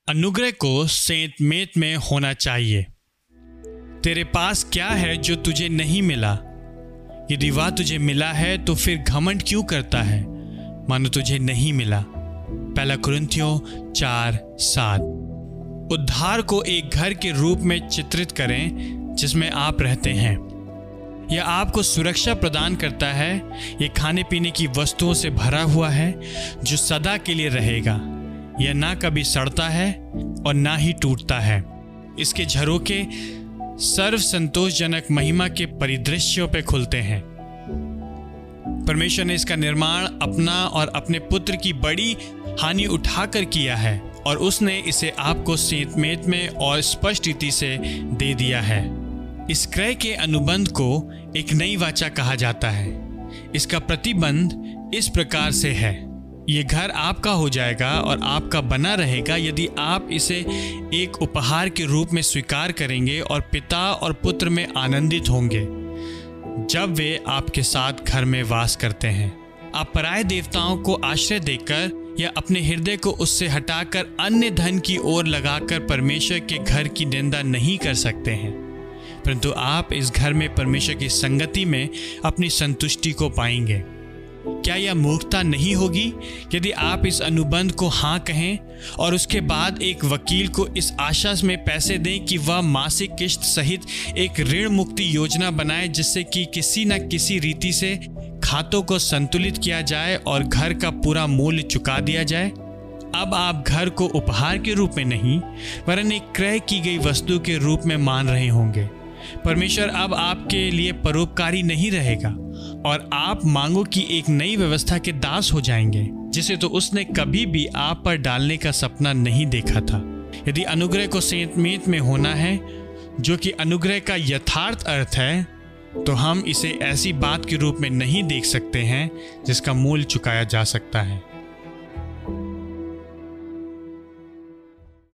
अनुग्रह को सेंत मेत में होना चाहिए। तेरे पास क्या है जो तुझे नहीं मिला? यदि वह तुझे मिला है तो फिर घमंड क्यों करता है मानो तुझे नहीं मिला? पहला कुरिन्थियों 4:7। उद्धार को एक घर के रूप में चित्रित करें जिसमें आप रहते हैं। यह आपको सुरक्षा प्रदान करता है। यह खाने पीने की वस्तुओं से भरा हुआ है जो सदा के लिए रहेगा। यह ना कभी सड़ता है और ना ही टूटता है। इसके झरोखे सर्व संतोषजनक महिमा के परिदृश्यों पे खुलते हैं। परमेश्वर ने इसका निर्माण अपना और अपने पुत्र की बड़ी हानि उठाकर किया है और उसने इसे आपको सेंत मेत में और स्पष्ट रीति से दे दिया है। इस क्रय के अनुबंध को एक नई वाचा कहा जाता है। इसका प्रतिबंध इस प्रकार से है, ये घर आपका हो जाएगा और आपका बना रहेगा यदि आप इसे एक उपहार के रूप में स्वीकार करेंगे और पिता और पुत्र में आनंदित होंगे जब वे आपके साथ घर में वास करते हैं। आप पराये देवताओं को आश्रय देकर या अपने हृदय को उससे हटाकर अन्य धन की ओर लगाकर परमेश्वर के घर की निंदा नहीं कर सकते हैं, परंतु आप इस घर में परमेश्वर की संगति में अपनी संतुष्टि को पाएंगे। क्या यह मूर्खता नहीं होगी यदि आप इस अनुबंध को हाँ कहें और उसके बाद एक वकील को इस आशा में पैसे दें कि वह मासिक किश्त सहित एक ऋण मुक्ति योजना बनाए जिससे कि किसी न किसी रीति से खातों को संतुलित किया जाए और घर का पूरा मूल्य चुका दिया जाए? अब आप घर को उपहार के रूप में नहीं वरन एक क्रय की गई वस्तु के रूप में मान रहे होंगे। परमेश्वर अब आपके लिए परोपकारी नहीं रहेगा और आप मांगों की एक नई व्यवस्था के दास हो जाएंगे जिसे तो उसने कभी भी आप पर डालने का सपना नहीं देखा था। यदि अनुग्रह को सेंत मेत में होना है जो कि अनुग्रह का यथार्थ अर्थ है, तो हम इसे ऐसी बात के रूप में नहीं देख सकते हैं जिसका मूल्य चुकाया जा सकता है।